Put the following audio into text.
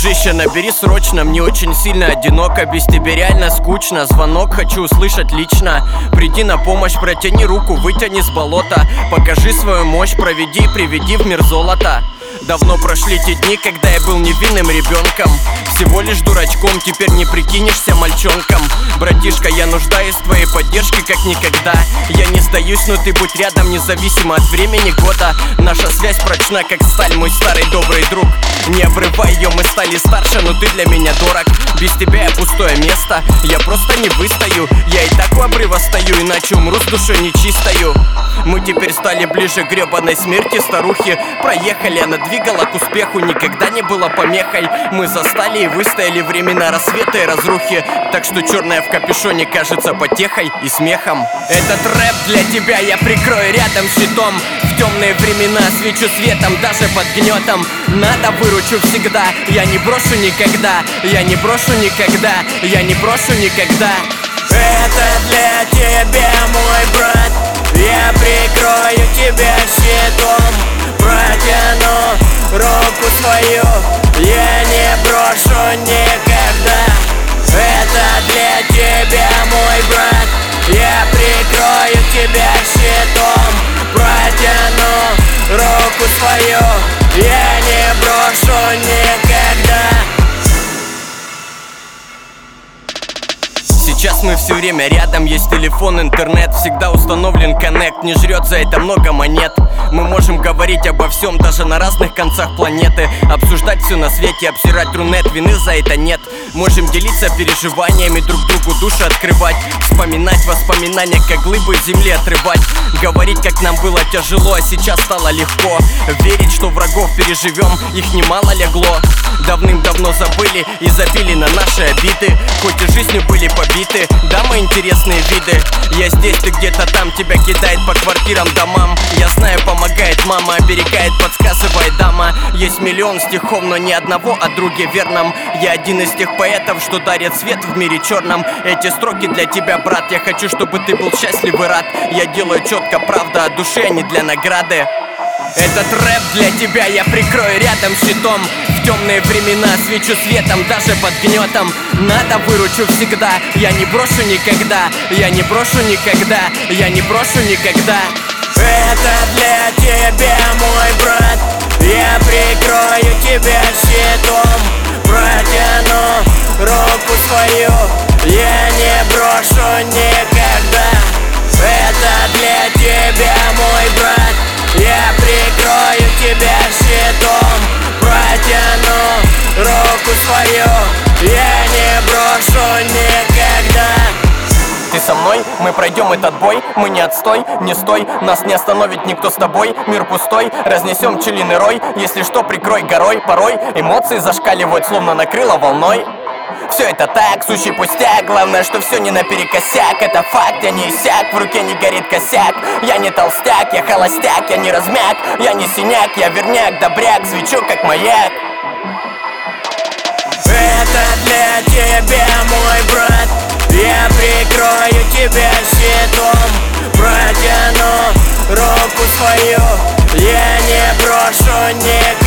Дружище, набери срочно, мне очень сильно одиноко. Без тебя реально скучно, звонок хочу услышать лично. Приди на помощь, протяни руку, вытяни с болота. Покажи свою мощь, проведи, приведи в мир золота. Давно прошли те дни, когда я был невинным ребенком. Всего лишь дурачком, теперь не прикинешься мальчонком. Братишка, я нуждаюсь в твоей поддержке как никогда. Я не сдаюсь, но ты будь рядом, независимо от времени года. Наша связь прочна, как сталь, мой старый добрый друг. Не обрывай ее, мы стали старше, но ты для меня дорог. Без тебя я пустое место, я просто не выстою. Я и так у обрыва стою, иначе умру с душой нечистою. Мы теперь стали ближе к гребаной смерти старухи. Проехали, она двигала к успеху, никогда не была помехой. Мы застали и выстояли времена рассвета и разрухи. Так что черное в капюшоне кажется потехой и смехом. Этот рэп для тебя я прикрою рядом щитом. В темные времена свечу светом, даже под гнетом. Надо выручу всегда, я не брошу никогда. Я не брошу никогда, я не брошу никогда. Это для тебя, мой брат. Я прикрою тебя щитом. Протяну руку свою, я не брошу никогда. Это для тебя, мой брат. Я прикрою тебя щитом. Протяну руку свою, я не брошу никогда. Сейчас мы все время рядом, есть телефон, интернет. Всегда установлен коннект, не жрет за это много монет. Мы можем говорить обо всем, даже на разных концах планеты. Обсуждать все на свете, обсирать рунет, вины за это нет. Можем делиться переживаниями, друг другу души открывать. Вспоминать воспоминания, как глыбы земли отрывать. Говорить, как нам было тяжело, а сейчас стало легко. Верить, что врагов переживем, их немало легло. Давным-давно забыли и забили на наши обиды. Хоть и жизнью были побиты, да, мы интересные виды. Я здесь, ты где-то там, тебя кидает по квартирам, домам. Я знаю, помогает мама, оберегает, подсказывает дама. Есть миллион стихов, но ни одного о друге верном. Я один из тех поэтов, что дарит свет в мире черном. Эти строки для тебя, брат, я хочу, чтобы ты был счастлив и рад. Я делаю четко, правда, от души, а не для награды. Этот рэп для тебя я прикрою рядом щитом. В темные времена свечу светом, даже под гнетом. Надо выручу всегда, я не брошу никогда. Я не брошу никогда, я не брошу никогда. Это для тебя, мой брат. Я прикрою тебя щитом. Протяну руку свою, я не брошу никогда. Это для тебя, мой брат. Я прикрою тебя щитом. Протяну руку свою, я не брошу никогда. Ты со мной, мы пройдем этот бой. Мы не отстой, не стой, нас не остановит никто с тобой. Мир пустой, разнесем пчелиный рой. Если что, прикрой горой. Порой эмоции зашкаливают, словно накрыло волной. Все это так, сущий пустяк. Главное, что все не наперекосяк. Это факт, я не иссяк, в руке не горит косяк. Я не толстяк, я холостяк, я не размяк. Я не синяк, я верняк, добряк. Свечу как маяк. Это для тебя, мой брат. Я прикрою тебя щитом. Протяну руку свою, я не брошу никогда.